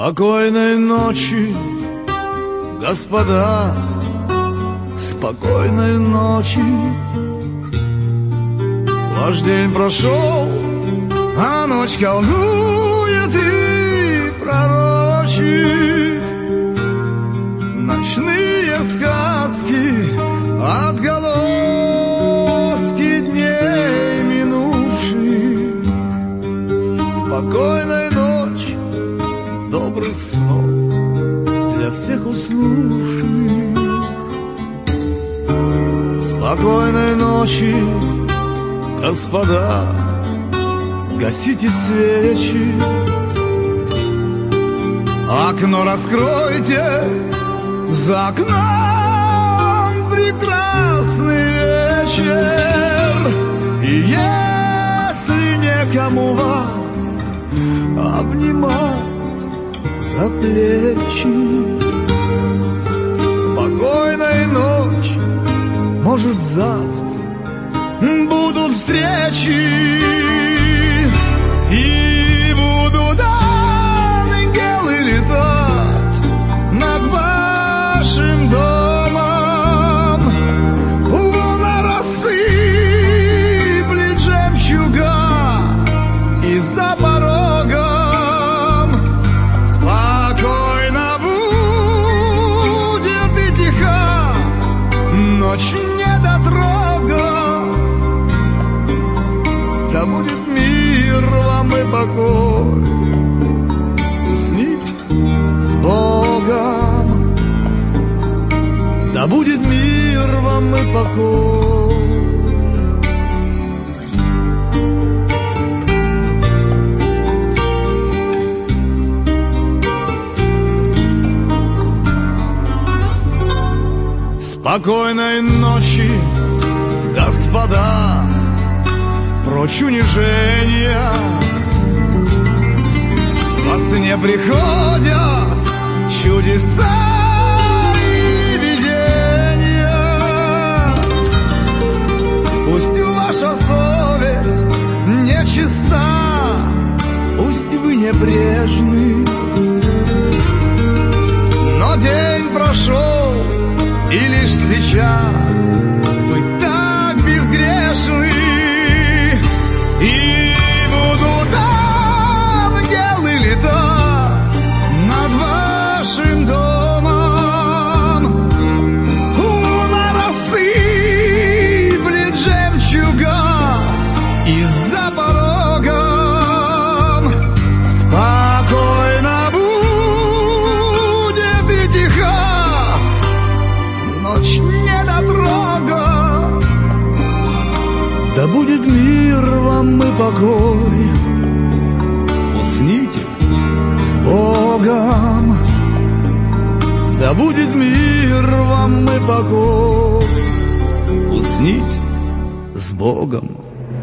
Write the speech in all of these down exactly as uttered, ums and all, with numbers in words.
Спокойной ночи, господа, спокойной ночи. Ваш день прошел, а ночь колдует и пророчит ночные сказки, отголоски дней минувших. Спокойной ночи, добрых снов для всех уснувших. Спокойной ночи, господа, гасите свечи, окно раскройте, за окном прекрасный вечер. И если некому вас обнимать за плечи, спокойной ночи, может завтра будут встречи, и будут ангелы летать над вашим домом. Луна рассыплет жемчуга, и за порогом спокойно будет и тиха ночь недотрога. Да будет мир вам и покой, усните с Богом. Да будет мир вам и покой. Спокойной ночи, господа, прочь унижения. Во сне приходят чудеса и видения. Пусть ваша совесть нечиста, пусть вы небрежны, но день прошел, и лишь сейчас вы так безгрешны. И будут ангелы летать над вашим домом. Луна рассыплет жемчуга, и за порогом спокойно будет и тиха ночь недотрога. Да будет мир вам и покой, усните с Богом. Да будет мир вам и покой, усните с Богом.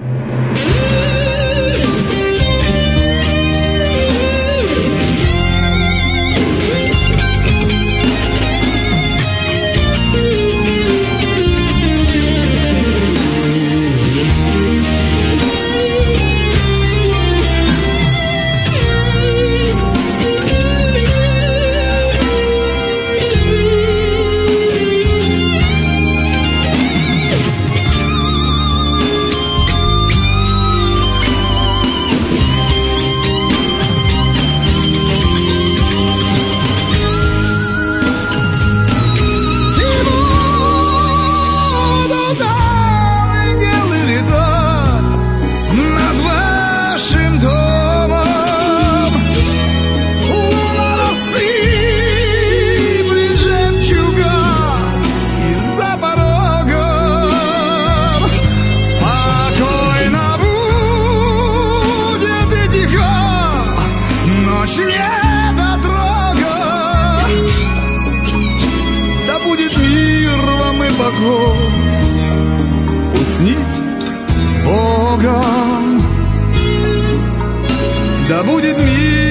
Усните с Богом, да будет мир